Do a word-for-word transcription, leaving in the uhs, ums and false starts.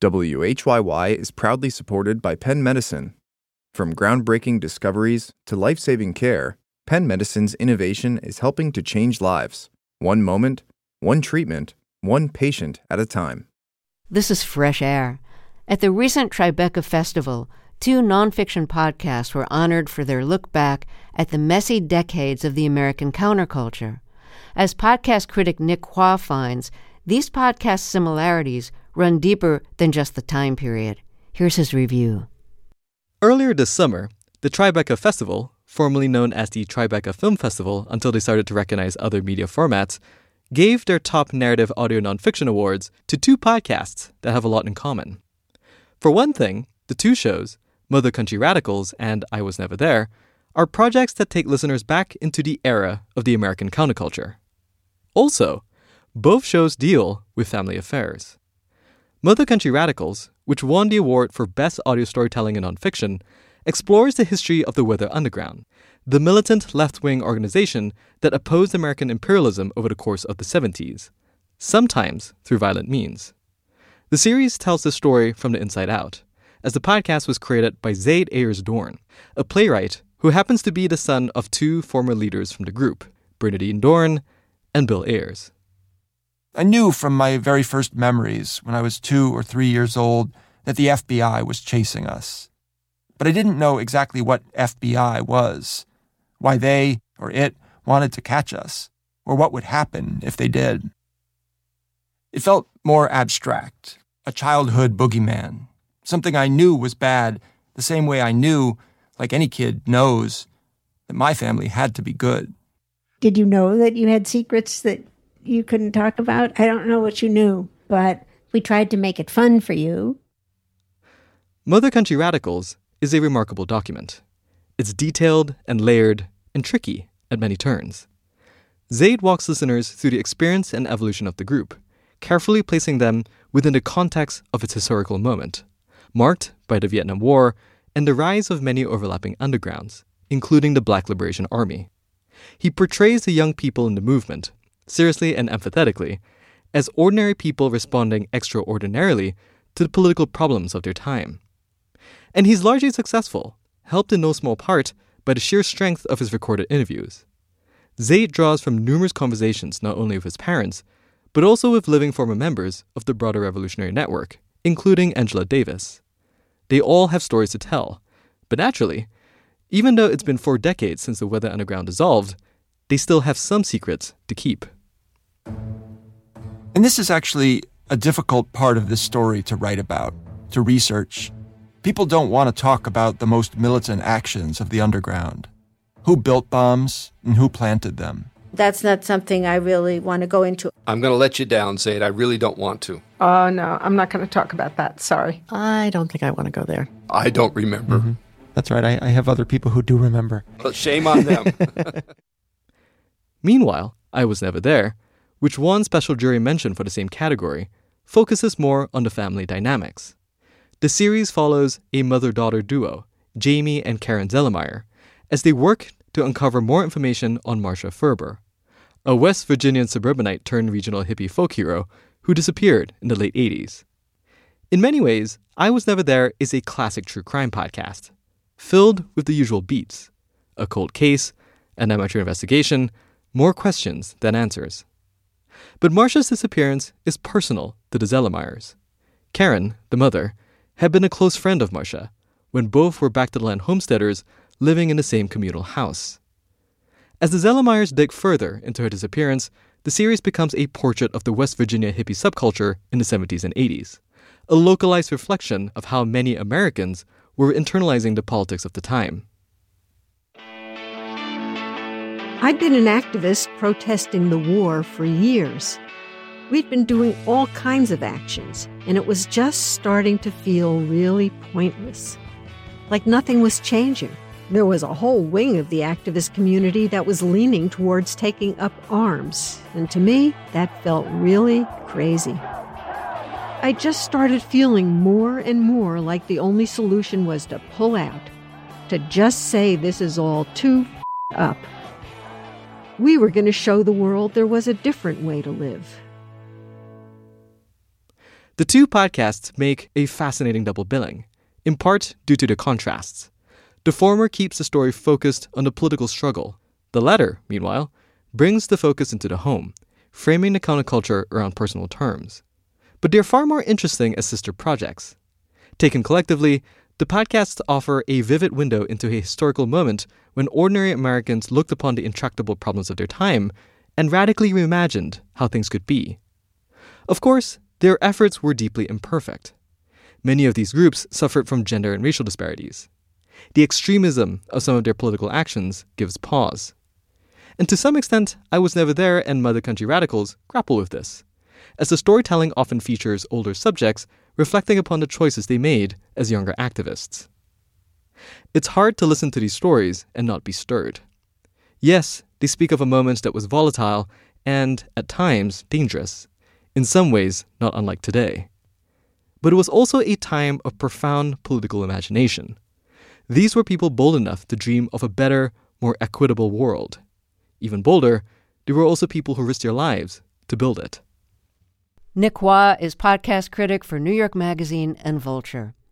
W H Y Y is proudly supported by Penn Medicine. From groundbreaking discoveries to life-saving care, Penn Medicine's innovation is helping to change lives. One moment, one treatment, one patient at a time. This is Fresh Air. At the recent Tribeca Festival, two nonfiction podcasts were honored for their look back at the messy decades of the American counterculture. As podcast critic Nick Hua finds, these podcast similarities run deeper than just the time period. Here's his review. Earlier this summer, the Tribeca Festival, formerly known as the Tribeca Film Festival until they started to recognize other media formats, gave their top narrative audio nonfiction awards to two podcasts that have a lot in common. For one thing, the two shows, Mother Country Radicals and I Was Never There, are projects that take listeners back into the era of the American counterculture. Also, both shows deal with family affairs. Mother Country Radicals, which won the award for Best Audio Storytelling in Nonfiction, explores the history of the Weather Underground, the militant left-wing organization that opposed American imperialism over the course of the seventies, sometimes through violent means. The series tells the story from the inside out, as the podcast was created by Zaid Ayers Dorn, a playwright who happens to be the son of two former leaders from the group, Bernardine Dorn and Bill Ayers. I knew from my very first memories, when I was two or three years old, that the F B I was chasing us. But I didn't know exactly what F B I was, why they, or it, wanted to catch us, or what would happen if they did. It felt more abstract, a childhood boogeyman, something I knew was bad, the same way I knew, like any kid knows, that my family had to be good. Did you know that you had secrets that you couldn't talk about? I don't know what you knew, but we tried to make it fun for you. Mother Country Radicals is a remarkable document. It's detailed and layered and tricky at many turns. Zaid walks listeners through the experience and evolution of the group, carefully placing them within the context of its historical moment, marked by the Vietnam War and the rise of many overlapping undergrounds, including the Black Liberation Army. He portrays the young people in the movement, seriously and empathetically, as ordinary people responding extraordinarily to the political problems of their time. And he's largely successful, helped in no small part by the sheer strength of his recorded interviews. Zaid draws from numerous conversations not only with his parents, but also with living former members of the broader Revolutionary Network, including Angela Davis. They all have stories to tell, but naturally, even though it's been four decades since the Weather Underground dissolved, they still have some secrets to keep. And this is actually a difficult part of this story to write about, to research. People don't want to talk about the most militant actions of the underground. Who built bombs and who planted them? That's not something I really want to go into. I'm going to let you down, Zaid. I really don't want to. Oh, no, I'm not going to talk about that. Sorry. I don't think I want to go there. I don't remember. Mm-hmm. That's right. I, I have other people who do remember. But shame on them. Meanwhile, I Was Never There, which won special jury mention for the same category, focuses more on the family dynamics. The series follows a mother-daughter duo, Jamie and Karen Zellemeyer, as they work to uncover more information on Marcia Ferber, a West Virginian suburbanite turned regional hippie folk hero who disappeared in the late eighties. In many ways, I Was Never There is a classic true crime podcast, filled with the usual beats: a cold case, an amateur investigation, more questions than answers. But Marcia's disappearance is personal to the Zellemeyers. Karen, the mother, had been a close friend of Marcia when both were back-to-the-land homesteaders living in the same communal house. As the Zellemeyers dig further into her disappearance, the series becomes a portrait of the West Virginia hippie subculture in the seventies and eighties, a localized reflection of how many Americans were internalizing the politics of the time. I'd been an activist protesting the war for years. We'd been doing all kinds of actions, and it was just starting to feel really pointless. Like nothing was changing. There was a whole wing of the activist community that was leaning towards taking up arms, and to me, that felt really crazy. I just started feeling more and more like the only solution was to pull out, to just say this is all too f***ed up. We were going to show the world there was a different way to live. The two podcasts make a fascinating double billing, in part due to the contrasts. The former keeps the story focused on the political struggle. The latter, meanwhile, brings the focus into the home, framing the counterculture around personal terms. But they're far more interesting as sister projects. Taken collectively, the podcasts offer a vivid window into a historical moment when ordinary Americans looked upon the intractable problems of their time and radically reimagined how things could be. Of course, their efforts were deeply imperfect. Many of these groups suffered from gender and racial disparities. The extremism of some of their political actions gives pause. And to some extent, I Was Never There and Mother Country Radicals grapple with this, as the storytelling often features older subjects reflecting upon the choices they made as younger activists. It's hard to listen to these stories and not be stirred. Yes, they speak of a moment that was volatile and, at times, dangerous, in some ways not unlike today. But it was also a time of profound political imagination. These were people bold enough to dream of a better, more equitable world. Even bolder, they were also people who risked their lives to build it. Nick Waugh is podcast critic for New York Magazine and Vulture.